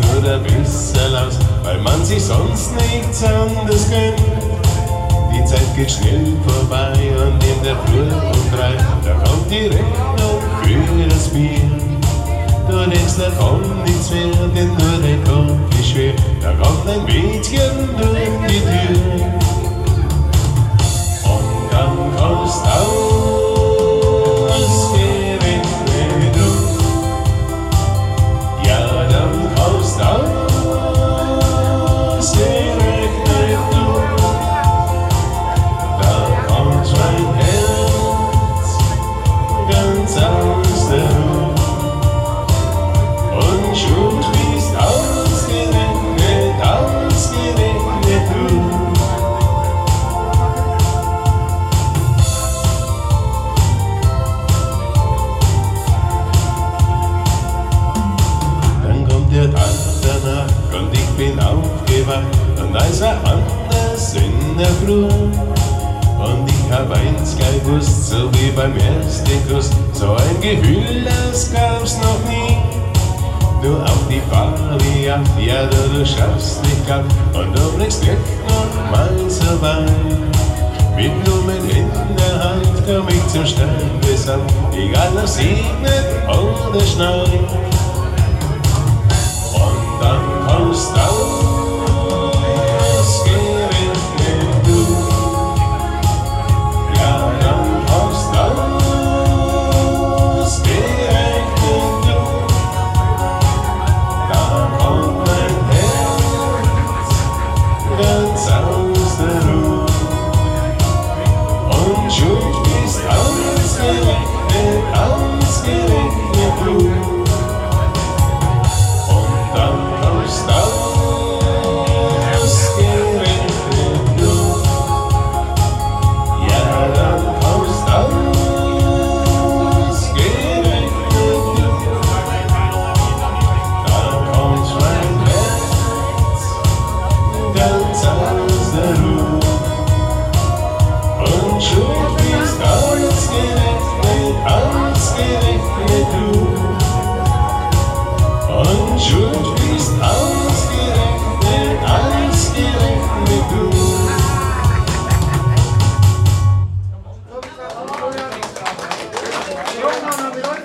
nur ein bisschen aus, weil man sich sonst nichts anderes gönnt. Die Zeit geht schnell vorbei und in der Früh um 3, da kommt die Rechnung für das Bier. Du denkst, da kommt nichts mehr, denn nur dein Kopf ist schwer. Da kommt ein Mädchen durch die Tür. Und dann kommst ausgerechnet du. Ja, dann kommst ausgerechnet du. Da kommt mein Herz ganz aus der Ruhe. Und schon bist ausgerechnet du. Dann kommt der Tag danach und ich bin aufgewacht und alles war anders in der Früh. Und ich hab eins gewusst, so wie beim ersten Kuss, so ein Gefühl, das gab's noch nie. Du auf die Variante, ja du schaffst dich ab und du bringst dich noch mal so weit. Mit Blumen in der Hand komm ich zum Standesamt, egal ob es regnet oder schneit. Und dann kommst du ausgerechnet du. Ja, dann kommst du ausgerechnet du. Da kommt mein Herz ganz aus der Ruhe. Und schon bist ausgerechnet du. Und dann kommst ausgerechnet du. Ja, dann kommst ausgerechnet du. Da kommt mein Herz ganz aus der Ruhe. Und schon bist ausgerechnet du. Und schon